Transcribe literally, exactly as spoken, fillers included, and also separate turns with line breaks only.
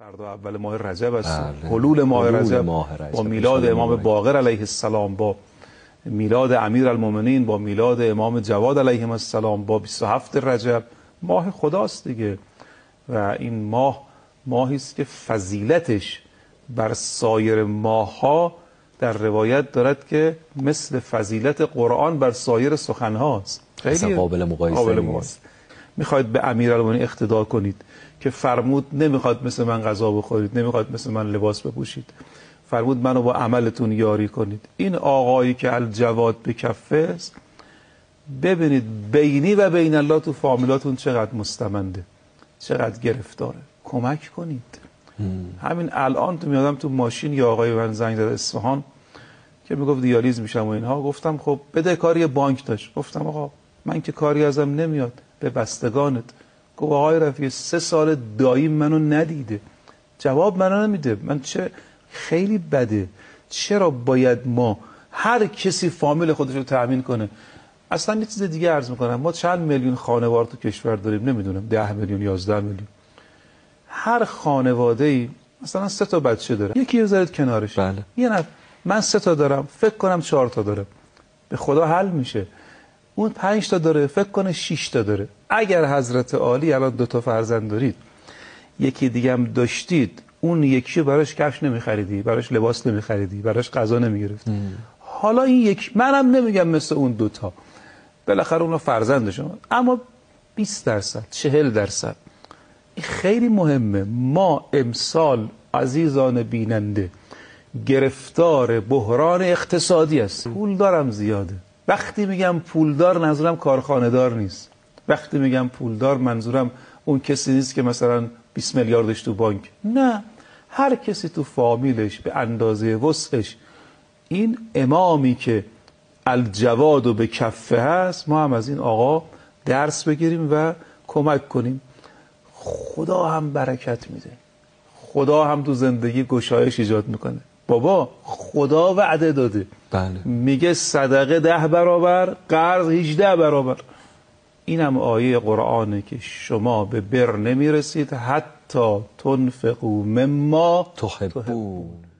فردا اول ماه رجب است.
بله.
حلول ماه رجب,
ماه رجب
با میلاد امام باقر علیه السلام، با میلاد امیرالمومنین، با میلاد امام جواد علیهم السلام، با بیست و هفت رجب ماه خداست دیگه. و این ماه ماهی است که فضیلتش بر سایر ماه‌ها در روایت دارد که مثل فضیلت قرآن بر سایر سخن‌هاست.
خیلی قابل مقایسه نیست.
میخواید به امیرالمومنین اقتدا کنید که فرمود نمیخواد مثل من غذا بخورید، نمیخواد مثل من لباس بپوشید، فرمود منو با عملتون یاری کنید. این آقایی که الجواد به کفه است، ببینید بینی و بین الله تو فامیلاتون چقدر مستمنده، چقدر گرفتاره، کمک کنید. هم. همین الان تو میادم تو ماشین یا آقای من زنگ زد اصفهان که میگفت دیالیز میشم و اینها. گفتم خب بده کاری بانک داشت. گفتم آقا من که کاری ازم نمیاد، به بستگانت. گفت آقای رفیع سه سال دایی منو ندیده، جواب منو نمیده. من چه خیلی بده، چرا باید ما هر کسی فامیل خودش رو تأمین کنه؟ اصلا یه چیز دیگه عرض میکنم، ما چند میلیون خانوار تو کشور داریم؟ نمیدونم ده میلیون یازده میلیون. هر خانواده ای مثلا سه تا بچه داره، یکی رو بذارید کنارش.
بله.
یه نفر من سه تا دارم، فکر کنم چهار تا دارم، به خدا حل میشه. اون پنج تا داره، فکر کنه شش تا داره. اگر حضرت عالی الان دو تا فرزند دارید، یکی دیگه هم داشتید، اون یکی براش کفش نمیخریدی، براش لباس نمیخریدی، براش غذا نمیگرفتی. حالا این یک، منم نمیگم مثل اون دوتا، بالاخره اونا فرزندشون، اما بیست درصد چهل درصد این خیلی مهمه. ما امسال عزیزان بیننده گرفتار بحران اقتصادی است. پولدارم زیاده. وقتی میگم پولدار منظورم کارخانه دار نیست. وقتی میگم پولدار منظورم اون کسی نیست که مثلا بیست میلیاردش تو بانک، نه، هر کسی تو فامیلش به اندازه وسعش. این امامی که الجواد و به کفه هست، ما هم از این آقا درس بگیریم و کمک کنیم. خدا هم برکت میده، خدا هم تو زندگی گشایش ایجاد میکنه. بابا خدا وعده داده،
بله.
میگه صدقه ده برابر، قرض هجده برابر. این هم آیه قرآنه که شما به بر نمیرسید حتی تنفقوا مما
تحبون.